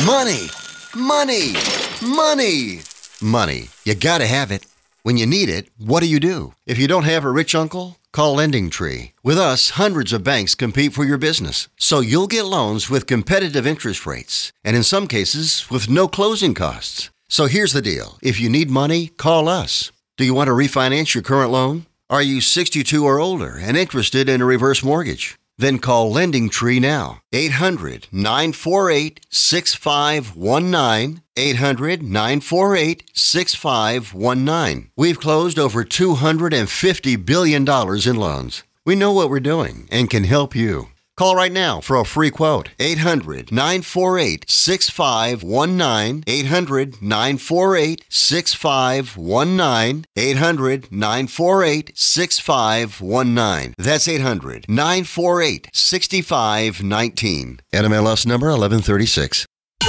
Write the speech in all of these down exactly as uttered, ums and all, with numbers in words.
Money, money, money, money. You gotta have it. When you need it, what do you do? If you don't have a rich uncle, call Lending Tree. With us, hundreds of banks compete for your business, so you'll get loans with competitive interest rates, and in some cases, with no closing costs. So here's the deal. If you need money, call us. Do you want to refinance your current loan? Are you sixty-two or older and interested in a reverse mortgage? Then call Lending Tree now. eight hundred, nine four eight, six five one nine. eight hundred, nine four eight, six five one nine. We've closed over two hundred fifty billion dollars in loans. We know what we're doing and can help you. Call right now for a free quote. eight hundred, nine four eight, six five one nine. eight hundred, nine four eight, six five one nine. eight hundred, nine four eight, six five one nine. That's eight hundred, nine four eight, six five one nine. N M L S number eleven thirty-six.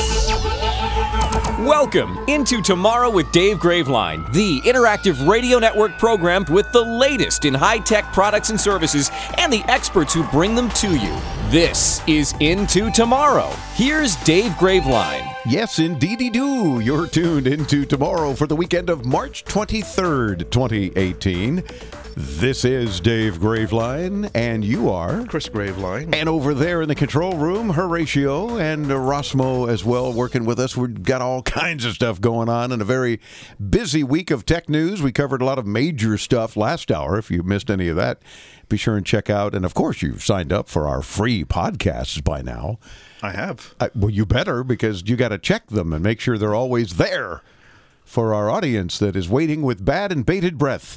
Welcome into Tomorrow with Dave Graveline, the interactive radio network program with the latest in high-tech products and services and the experts who bring them to you. This is Into Tomorrow. Here's Dave Graveline. Yes, indeedy-do. You're tuned into Tomorrow for the weekend of March twenty-third, twenty eighteen. This is Dave Graveline, and you are Chris Graveline. And over there in the control room, Horatio and uh, Rosmo as well working with us. We've got all kinds of stuff going on and a very busy week of tech news. We covered a lot of major stuff last hour. If you missed any of that, be sure and check out. And of course, you've signed up for our free podcasts by now. I have. I, well, you better, because you got to check them and make sure they're always there for our audience that is waiting with bad and bated breath.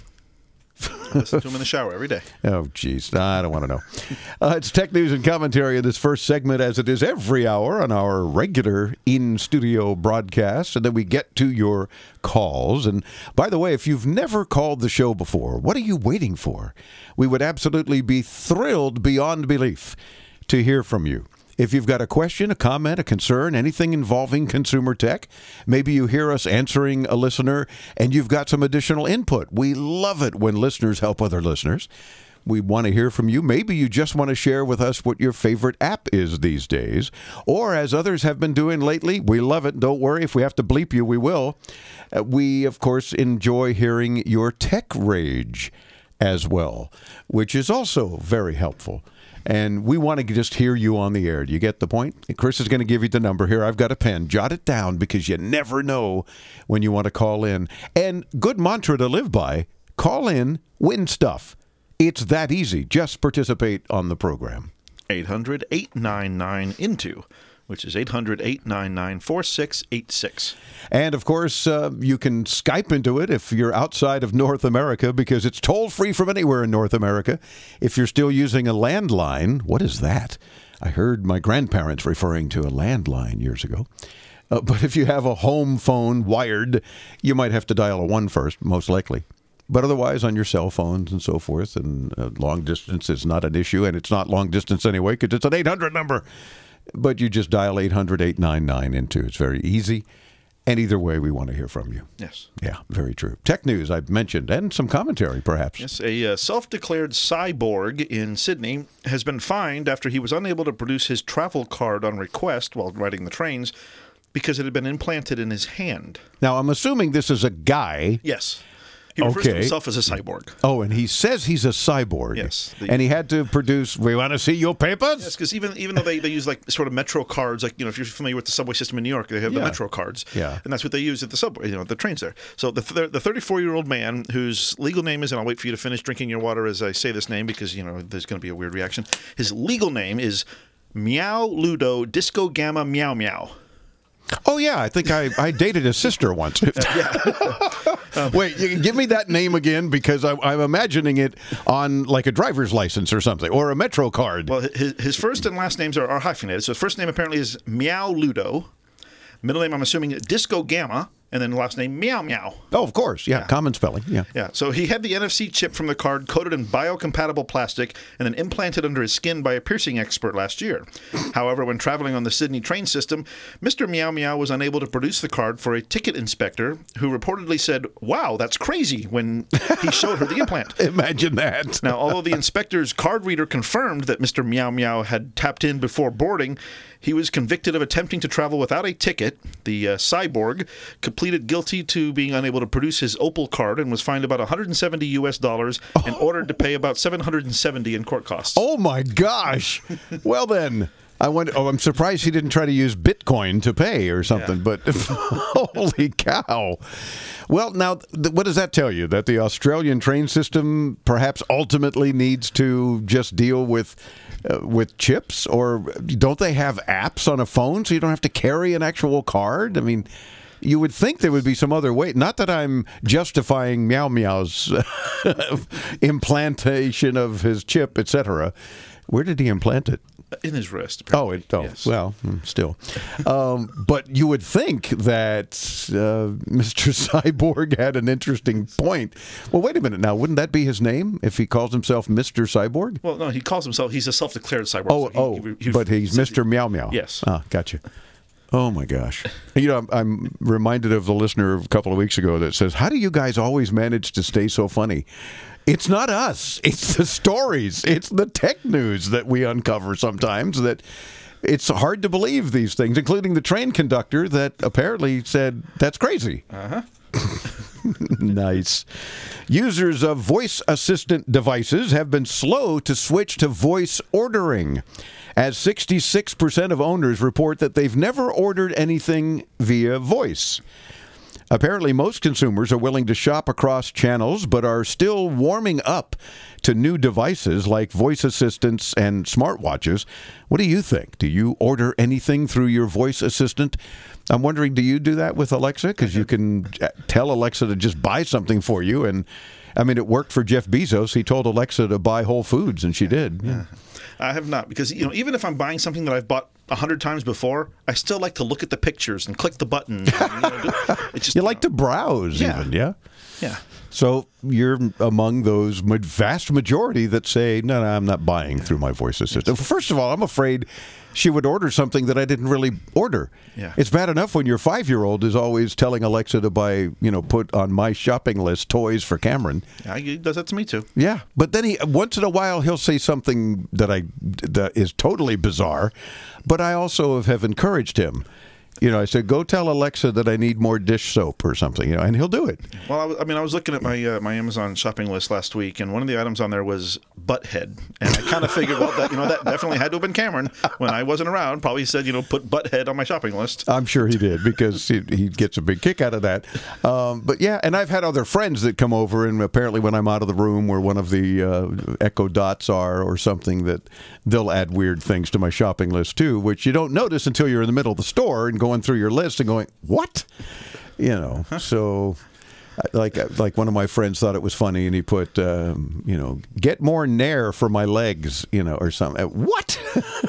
I listen to him in the shower every day. Oh, geez. I don't want to know. Uh, it's tech news and commentary in this first segment, as it is every hour on our regular in-studio broadcast. And then we get to your calls. And by the way, if you've never called the show before, what are you waiting for? We would absolutely be thrilled beyond belief to hear from you. If you've got a question, a comment, a concern, anything involving consumer tech, maybe you hear us answering a listener and you've got some additional input. We love it when listeners help other listeners. We want to hear from you. Maybe you just want to share with us what your favorite app is these days. Or as others have been doing lately, we love it. Don't worry, if we have to bleep you, we will. Uh, we, of course, enjoy hearing your tech rage as well, which is also very helpful. And we want to just hear you on the air. Do you get the point? Chris is going to give you the number here. I've got a pen. Jot it down, because you never know when you want to call in. And good mantra to live by: call in, win stuff. It's that easy. Just participate on the program. eight hundred, eight nine nine, I N T O, which is eight hundred, eight nine nine, four six eight six. And, of course, uh, you can Skype into it if you're outside of North America, because it's toll-free from anywhere in North America. If you're still using a landline, what is that? I heard my grandparents referring to a landline years ago. Uh, but if you have a home phone wired, you might have to dial a one first, most likely. But otherwise, on your cell phones and so forth, and uh, long distance is not an issue, and it's not long distance anyway, because it's an eight hundred number. But you just dial eight hundred, eight nine nine into. It's very easy. And either way, we want to hear from you. Yes. Yeah, very true. Tech news, I've mentioned, and some commentary, perhaps. Yes, a uh, self-declared cyborg in Sydney has been fined after he was unable to produce his travel card on request while riding the trains because it had been implanted in his hand. Now, I'm assuming this is a guy. Yes. He refers to Okay. himself as a cyborg. Oh, and he says he's a cyborg. Yes. The- And he had to produce, we want to see your papers? Yes, because even even though they, they use like sort of Metro cards, like, you know, if you're familiar with the subway system in New York, they have Yeah. the Metro cards. Yeah. And that's what they use at the subway, you know, the trains there. So the th- the thirty-four-year-old man whose legal name is, and I'll wait for you to finish drinking your water as I say this name because, you know, there's going to be a weird reaction. His legal name is Meow Ludo Disco Gamma Meow Meow. Oh, yeah, I think I, I dated his sister once. Wait, you can give me that name again, because I, I'm imagining it on like a driver's license or something, or a Metro card. Well, his, his first and last names are, are hyphenated. So his first name apparently is Meow Ludo. Middle name, I'm assuming, Disco Gamma. and then last name Meow Meow. Oh, of course. Yeah, common spelling. Yeah. Yeah, so he had the N F C chip from the card coated in biocompatible plastic and then implanted under his skin by a piercing expert last year. However, when traveling on the Sydney train system, Mister Meow Meow was unable to produce the card for a ticket inspector who reportedly said, "Wow, that's crazy," when he showed her the implant. Imagine that. Now, although the inspector's card reader confirmed that Mister Meow Meow had tapped in before boarding, he was convicted of attempting to travel without a ticket. The uh, cyborg pleaded guilty to being unable to produce his Opal card and was fined about one hundred seventy U S dollars and Oh. ordered to pay about seven hundred seventy in court costs. Oh, my gosh. Well, then. I wonder, oh, I'm surprised he didn't try to use Bitcoin to pay or something, Yeah. but holy cow. Well, now, th- what does that tell you? That the Australian train system perhaps ultimately needs to just deal with uh, with chips? Or don't they have apps on a phone so you don't have to carry an actual card? I mean, you would think there would be some other way. Not that I'm justifying Meow Meow's implantation of his chip, et cetera. Where did he implant it? In his wrist. Oh, it, oh Yes. well, mm, still. Um, but you would think that uh, Mister Cyborg had an interesting point. Well, wait a minute now. Wouldn't that be his name if he calls himself Mister Cyborg? Well, no, he calls himself, he's a self-declared cyborg. Oh, so he- oh, he- he- but he's Mister Meow Meow. Yes. Ah, gotcha. Oh, my gosh. You know, I'm, I'm reminded of the listener a couple of weeks ago that says, how do you guys always manage to stay so funny? It's not us. It's the stories. It's the tech news that we uncover sometimes that it's hard to believe these things, including the train conductor that apparently said, that's crazy. Uh-huh. Nice. Users of voice assistant devices have been slow to switch to voice ordering, as sixty-six percent of owners report that they've never ordered anything via voice. Apparently, most consumers are willing to shop across channels, but are still warming up to new devices like voice assistants and smartwatches. What do you think? Do you order anything through your voice assistant? I'm wondering, do you do that with Alexa? Because you can tell Alexa to just buy something for you. And, I mean, it worked for Jeff Bezos. He told Alexa to buy Whole Foods, and she did. Yeah. I have not, because, you know, even if I'm buying something that I've bought a hundred times before, I still like to look at the pictures and click the button. And, you know, do- it's just, You like to browse Yeah. even, yeah? Yeah. So you're among those ma- vast majority that say, no, no, I'm not buying through my voice assistant. First of all, I'm afraid she would order something that I didn't really order. Yeah. It's bad enough when your five-year-old is always telling Alexa to buy, you know, put on my shopping list toys for Cameron. Yeah, he does that to me too. Yeah, but then he once in a while he'll say something that I that is totally bizarre, but I also have encouraged him. You know, I said, go tell Alexa that I need more dish soap or something, you know, and he'll do it. Well, I, was- I mean, I was looking at my uh, my Amazon shopping list last week, and one of the items on there was butthead, and I kind of figured, well, that you know, that definitely had to have been Cameron when I wasn't around. Probably said, you know, put butthead on my shopping list. I'm sure he did because he, he gets a big kick out of that. Um, but yeah, and I've had other friends that come over, and apparently when I'm out of the room where one of the uh, Echo Dots are or something, that they'll add weird things to my shopping list too, which you don't notice until you're in the middle of the store and going through your list and going, what? You know, so like like one of my friends thought it was funny, and he put, um, you know, get more Nair for my legs, you know, or something. What?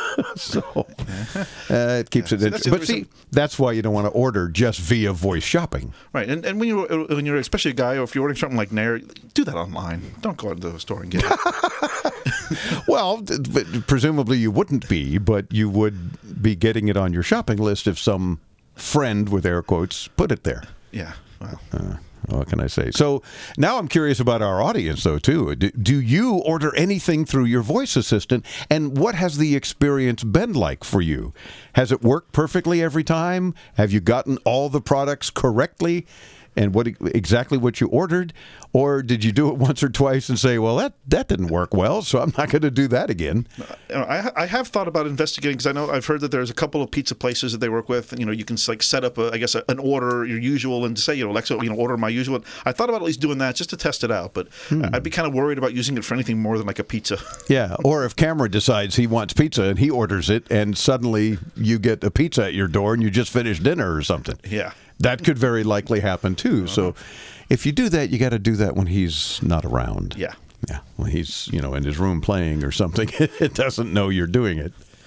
So uh, it keeps it So interesting. that's the But other see, reason- that's why you don't want to order just via voice shopping. Right, and and when you are when you're especially a guy, or if you're ordering something like Nair, do that online. Don't go into the store and get it. Well, th- but presumably you wouldn't be, but you would be getting it on your shopping list if some friend, with air quotes, put it there. Yeah. Well. Uh, what can I say? So now I'm curious about our audience, though, too. Do, do you order anything through your voice assistant, and what has the experience been like for you? Has it worked perfectly every time? Have you gotten all the products correctly and what exactly what you ordered? Or did you do it once or twice and say, well, that, that didn't work well, so I'm not going to do that again? You know, I, I have thought about investigating, because I know I've heard that there's a couple of pizza places that they work with. You know, you can like set up, a, I guess, a, an order, your usual, and say, you know, Alexa, you know, order my usual. I thought about at least doing that just to test it out, but Hmm. I'd be kind of worried about using it for anything more than like a pizza. Yeah, or if Cameron decides he wants pizza and he orders it, and suddenly you get a pizza at your door and you just finished dinner or something. Yeah. That could very likely happen too. So if you do that, you got to do that when he's not around. Yeah. Yeah, when he's, you know, in his room playing or something. It doesn't know you're doing it.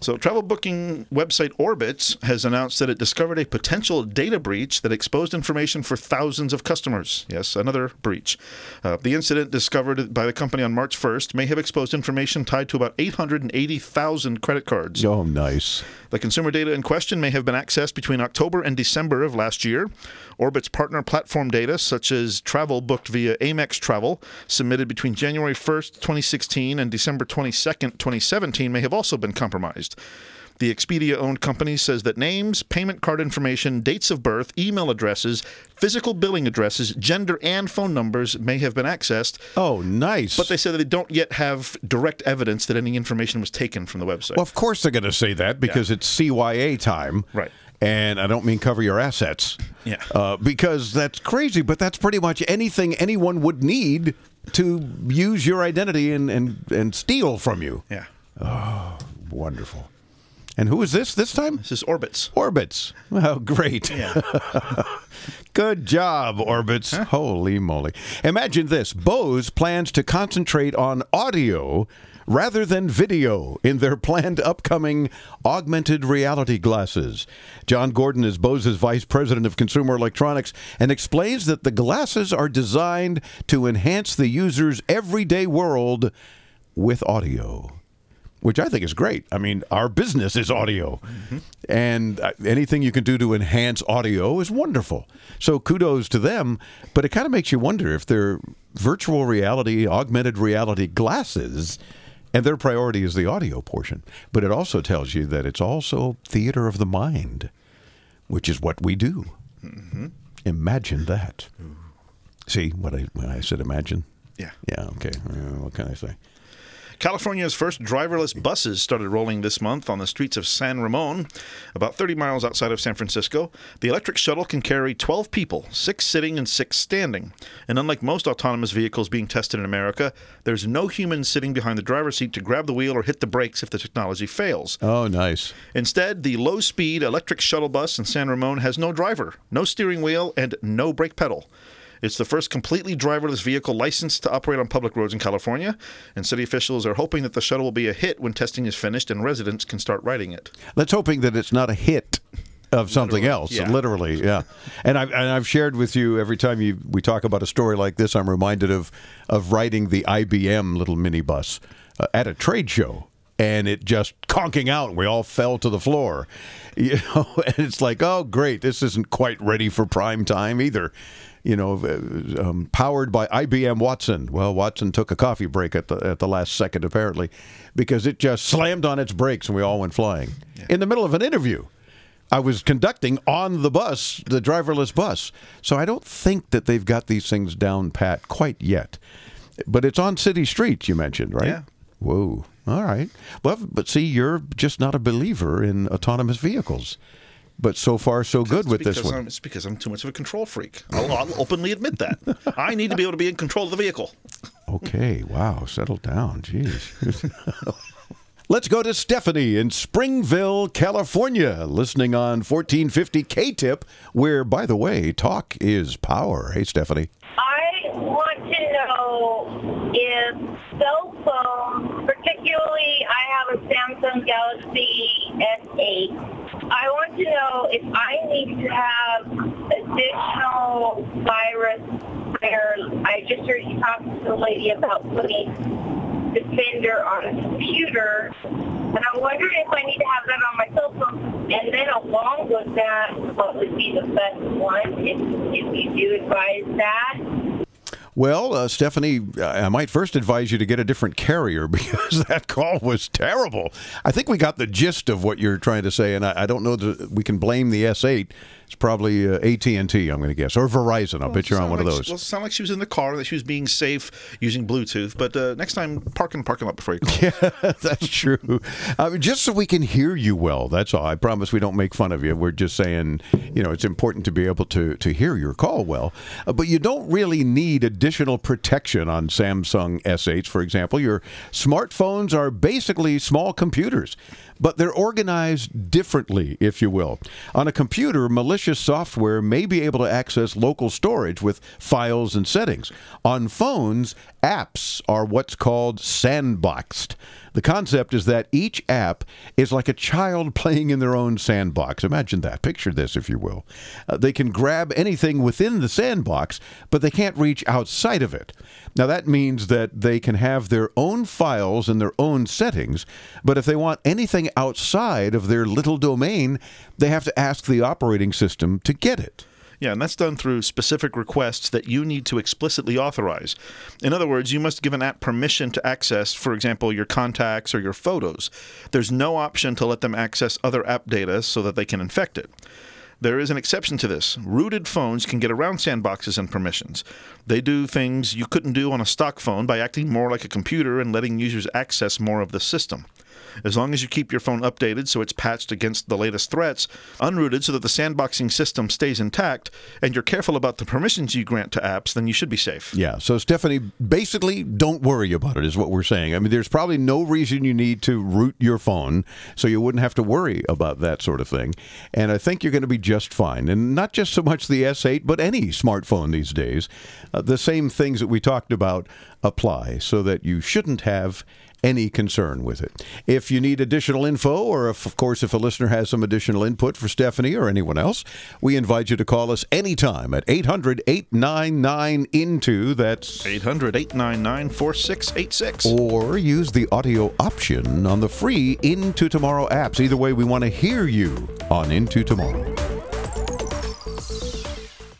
So, travel booking website Orbitz has announced that it discovered a potential data breach that exposed information for thousands of customers. Yes, another breach. Uh, the incident, discovered by the company on March first, may have exposed information tied to about eight hundred eighty thousand credit cards. Oh, nice. The consumer data in question may have been accessed between October and December of last year. Orbit's partner platform data, such as travel booked via Amex Travel, submitted between January first, twenty sixteen and December twenty-second, twenty seventeen, may have also been compromised. The Expedia-owned company says that names, payment card information, dates of birth, email addresses, physical billing addresses, gender, and phone numbers may have been accessed. Oh, nice. But they say that they don't yet have direct evidence that any information was taken from the website. Well, of course they're going to say that because yeah. it's C Y A time. Right. And I don't mean cover your assets. Yeah. Uh, because that's crazy, but that's pretty much anything anyone would need to use your identity and, and, and steal from you. Yeah. Oh, wonderful. And who is this this time? This is Orbitz. Orbitz. Oh, great. Yeah. Good job, Orbitz. Huh? Holy moly. Imagine this. Bose plans to concentrate on audio rather than video in their planned upcoming augmented reality glasses. John Gordon is Bose's vice president of consumer electronics and explains that the glasses are designed to enhance the user's everyday world with audio. Which I think is great. I mean, our business is audio. Mm-hmm. And anything you can do to enhance audio is wonderful. So kudos to them. But it kind of makes you wonder if they're virtual reality, augmented reality glasses, and their priority is the audio portion. But it also tells you that it's also theater of the mind, which is what we do. Mm-hmm. Imagine that. Ooh. See what I, when I said imagine? Yeah. Yeah, okay. Uh, what can I say? California's first driverless buses started rolling this month on the streets of San Ramon, about thirty miles outside of San Francisco. The electric shuttle can carry twelve people, six sitting and six standing. And unlike most autonomous vehicles being tested in America, there's no human sitting behind the driver's seat to grab the wheel or hit the brakes if the technology fails. Oh, nice. Instead, the low-speed electric shuttle bus in San Ramon has no driver, no steering wheel, and no brake pedal. It's the first completely driverless vehicle licensed to operate on public roads in California, and city officials are hoping that the shuttle will be a hit when testing is finished and residents can start riding it. Let's hoping that it's not a hit of something literally, else. Yeah. Literally, yeah. And I've, and I've shared with you every time you, we talk about a story like this, I'm reminded of, of riding the I B M little minibus uh, at a trade show. And it just conking out, and we all fell to the floor. You know, and it's like, oh, great, this isn't quite ready for prime time either. You know, um, powered by I B M Watson. Well, Watson took a coffee break at the at the last second, apparently, because it just slammed on its brakes, and we all went flying. Yeah. In the middle of an interview. I was conducting on the bus, the driverless bus. So I don't think that they've got these things down pat quite yet. But it's on city streets, you mentioned, right? Yeah. Whoa. All right. Well, but see, you're just not a believer in autonomous vehicles. But so far, so good with this one. I'm, it's because I'm too much of a control freak. I'll, I'll openly admit that. I need to be able to be in control of the vehicle. Okay. Wow. Settle down. Jeez. Let's go to Stephanie in Springville, California, listening on fourteen fifty K-Tip, where, by the way, talk is power. Hey, Stephanie. I want to know if cell phones, particularly I have a Samsung Galaxy S eight, I want to know if I need to have additional virus there. I just heard you talking to the lady about putting Defender on a computer, and I'm wondering if I need to have that on my cell phone. And then along with that, what would be the best one if, if you do advise that? Well, uh, Stephanie, I might first advise you to get a different carrier because that call was terrible. I think we got the gist of what you're trying to say, and I, I don't know that we can blame the S eight. It's probably uh, A T and T, I'm going to guess, or Verizon. I'll well, bet you're on one like of those. She, well, it sounded like she was in the car, that she was being safe using Bluetooth. But uh, next time, park in the parking lot before you call. Yeah, that's true. I mean, just so we can hear you well, that's all. I promise we don't make fun of you. We're just saying, you know, it's important to be able to, to hear your call well. Uh, but you don't really need additional protection on Samsung S eights, for example. Your smartphones are basically small computers, but they're organized differently, if you will. On a computer, malicious software may be able to access local storage with files and settings. On phones, Apps are what's called sandboxed. The concept is that each app is like a child playing in their own sandbox. Imagine that. Picture this, if you will. Uh, they can grab anything within the sandbox, but they can't reach outside of it. Now, that means that they can have their own files and their own settings, but if they want anything outside of their little domain, they have to ask the operating system to get it. Yeah, and that's done through specific requests that you need to explicitly authorize. In other words, you must give an app permission to access, for example, your contacts or your photos. There's no option to let them access other app data so that they can infect it. There is an exception to this. Rooted phones can get around sandboxes and permissions. They do things you couldn't do on a stock phone by acting more like a computer and letting users access more of the system. As long as you keep your phone updated so it's patched against the latest threats, unrooted so that the sandboxing system stays intact, and you're careful about the permissions you grant to apps, then you should be safe. Yeah, so Stephanie, basically, don't worry about it is what we're saying. I mean, there's probably no reason you need to root your phone, so you wouldn't have to worry about that sort of thing. And I think you're going to be just fine. And not just so much the S eight, but any smartphone these days. Uh, the same things that we talked about apply, so that you shouldn't have any concern with it. If you need additional info, or if, of course, if a listener has some additional input for Stephanie or anyone else, we invite you to call us anytime at eight hundred, eight nine nine, I N T O. That's eight hundred, eight nine nine, four six eight six. Or use the audio option on the free Into Tomorrow apps. Either way, we want to hear you on Into Tomorrow.